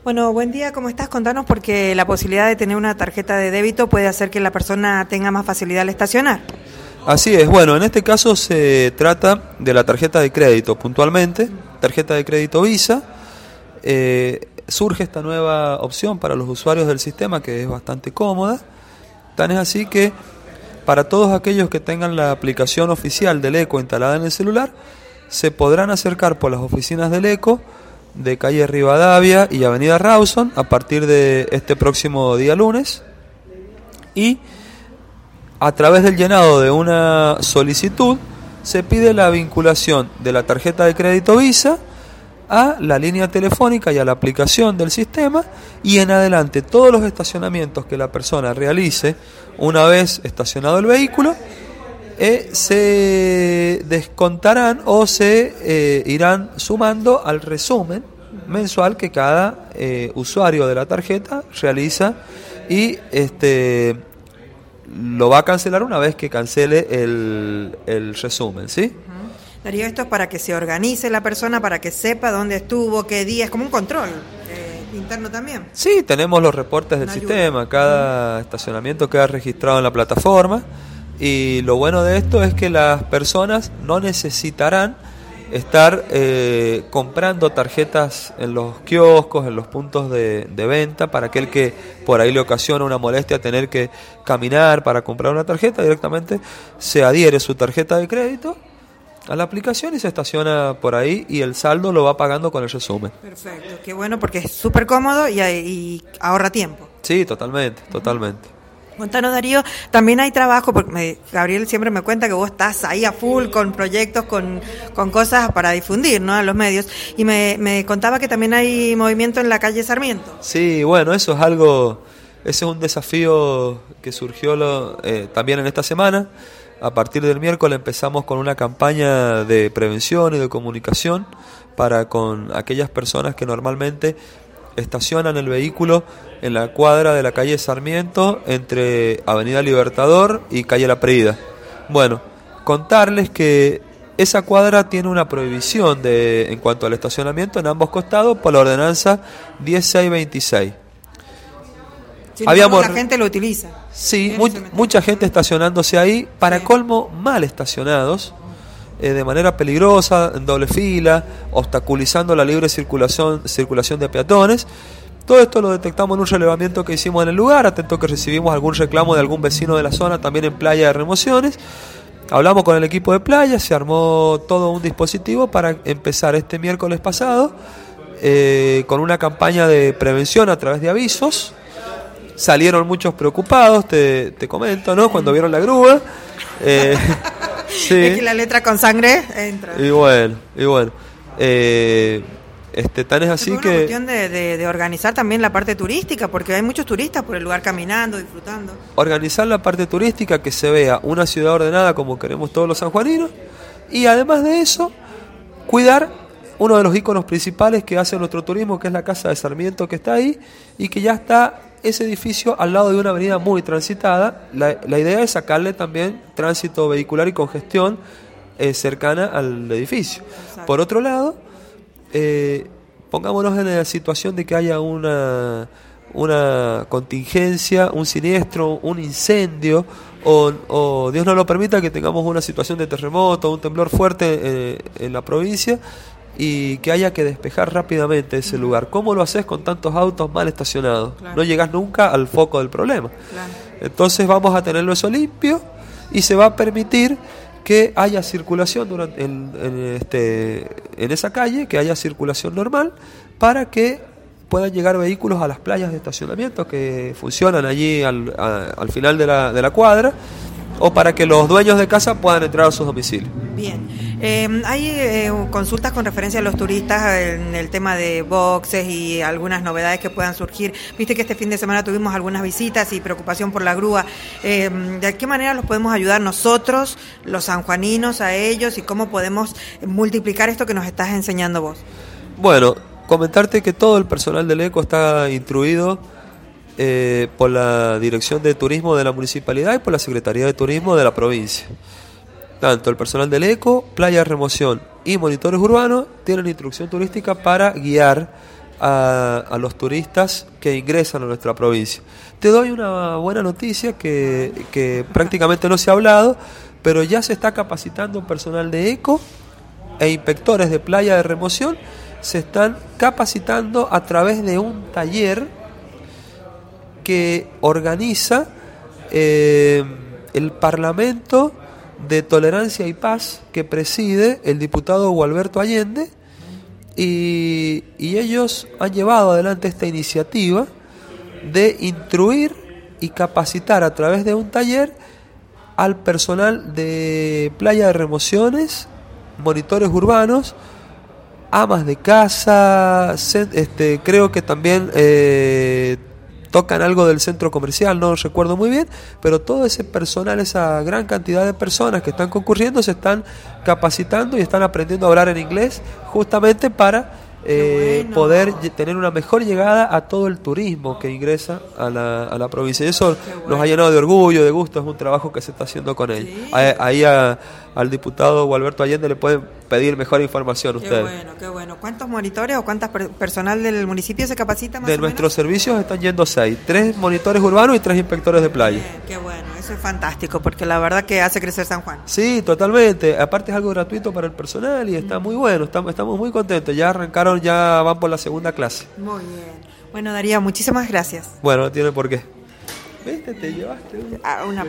Bueno, buen día, ¿cómo estás? Contanos, porque la posibilidad de tener una tarjeta de débito puede hacer que la persona tenga más facilidad al estacionar. Así es, bueno, en este caso se trata de la tarjeta de crédito, puntualmente, tarjeta de crédito Visa. Surge esta nueva opción para los usuarios del sistema que es bastante cómoda. Tan es así que para todos aquellos que tengan la aplicación oficial del ECO instalada en el celular, se podrán acercar por las oficinas del ECO de calle Rivadavia y avenida Rawson a partir de este próximo día lunes, y a través del llenado de una solicitud se pide la vinculación de la tarjeta de crédito Visa a la línea telefónica y a la aplicación del sistema, y en adelante todos los estacionamientos que la persona realice una vez estacionado el vehículo se descontarán o se irán sumando al resumen mensual que cada usuario de la tarjeta realiza, y lo va a cancelar una vez que cancele el resumen, ¿sí? Darío, esto es para que se organice la persona, para que sepa dónde estuvo, qué día, es como un control interno también. Sí, tenemos los reportes del sistema, cada estacionamiento queda registrado en la plataforma, y lo bueno de esto es que las personas no necesitarán estar comprando tarjetas en los kioscos, en los puntos de venta. Para aquel que por ahí le ocasiona una molestia tener que caminar para comprar una tarjeta, directamente se adhiere su tarjeta de crédito a la aplicación y se estaciona por ahí, y el saldo lo va pagando con el resumen. Perfecto, qué bueno, porque es súper cómodo y ahorra tiempo. Sí, totalmente. Contanos, Darío, también hay trabajo, porque Gabriel siempre me cuenta que vos estás ahí a full con proyectos, con cosas para difundir, ¿no?, a los medios, y me contaba que también hay movimiento en la calle Sarmiento. Sí, bueno, ese es un desafío que surgió también en esta semana. A partir del miércoles empezamos con una campaña de prevención y de comunicación para con aquellas personas que normalmente estacionan el vehículo en la cuadra de la calle Sarmiento entre Avenida Libertador y calle La Prida. Bueno, contarles que esa cuadra tiene una prohibición en cuanto al estacionamiento en ambos costados por la ordenanza 10626. La gente lo utiliza. Sí, mucha gente estacionándose ahí, para colmo mal estacionados, de manera peligrosa, en doble fila, obstaculizando la libre circulación de peatones. Todo esto lo detectamos en un relevamiento que hicimos en el lugar, atento que recibimos algún reclamo de algún vecino de la zona, también en Playa de Remociones. Hablamos con el equipo de Playa, se armó todo un dispositivo para empezar este miércoles pasado con una campaña de prevención a través de avisos. Salieron muchos preocupados, te comento, ¿no?, cuando vieron la grúa. Sí. Es que la letra con sangre entra. Y bueno. Tan es así que... Es una cuestión de organizar también la parte turística, porque hay muchos turistas por el lugar caminando, disfrutando. Organizar la parte turística, que se vea una ciudad ordenada como queremos todos los sanjuaninos, y además de eso, cuidar uno de los íconos principales que hace nuestro turismo, que es la Casa de Sarmiento, que está ahí, y que ya está ese edificio al lado de una avenida muy transitada. La idea es sacarle también tránsito vehicular y congestión cercana al edificio. Exacto. Por otro lado, pongámonos en la situación de que haya una contingencia, un siniestro, un incendio, o Dios no lo permita, que tengamos una situación de terremoto, un temblor fuerte en la provincia, y que haya que despejar rápidamente ese lugar. ¿Cómo lo haces con tantos autos mal estacionados? Claro. No llegas nunca al foco del problema. Claro. Entonces vamos a tenerlo eso limpio, y se va a permitir que haya circulación en esa calle, que haya circulación normal, para que puedan llegar vehículos a las playas de estacionamiento que funcionan allí al final de la cuadra, o para que los dueños de casa puedan entrar a sus domicilios. Bien. Hay consultas con referencia a los turistas en el tema de boxes y algunas novedades que puedan surgir. Viste que este fin de semana tuvimos algunas visitas y preocupación por la grúa. ¿De qué manera los podemos ayudar nosotros, los sanjuaninos, a ellos, y cómo podemos multiplicar esto que nos estás enseñando vos? Bueno, comentarte que todo el personal del ECO está instruido por la Dirección de Turismo de la Municipalidad y por la Secretaría de Turismo de la provincia. Tanto el personal del ECO, Playa de Remoción y monitores urbanos tienen instrucción turística para guiar a los turistas que ingresan a nuestra provincia. Te doy una buena noticia que prácticamente no se ha hablado, pero ya se está capacitando personal de ECO e inspectores de playa de remoción. Se están capacitando a través de un taller que organiza el Parlamento de Tolerancia y Paz, que preside el diputado Gualberto Allende, y ellos han llevado adelante esta iniciativa de instruir y capacitar a través de un taller al personal de playa de remociones, monitores urbanos, amas de casa, creo que también tocan algo del centro comercial, no recuerdo muy bien, pero todo ese personal, esa gran cantidad de personas que están concurriendo, se están capacitando y están aprendiendo a hablar en inglés, justamente para poder tener una mejor llegada a todo el turismo que ingresa a la provincia. Y eso nos ha llenado de orgullo, de gusto, es un trabajo que se está haciendo con ellos. ¿Sí? Ahí al diputado Gualberto Allende le pueden pedir mejor información ustedes. Qué bueno. ¿Cuántos monitores o cuántas personal del municipio se capacita más de nuestros servicios están yendo 6, 3 monitores urbanos y 3 inspectores de playa. Qué bueno, eso es fantástico, porque la verdad que hace crecer San Juan. Sí, totalmente. Aparte es algo gratuito para el personal y está muy bueno, estamos muy contentos. Ya arrancaron, ya van por la segunda clase. Muy bien. Bueno, Darío, muchísimas gracias. Bueno, no tiene por qué. ¿Viste? Te llevaste una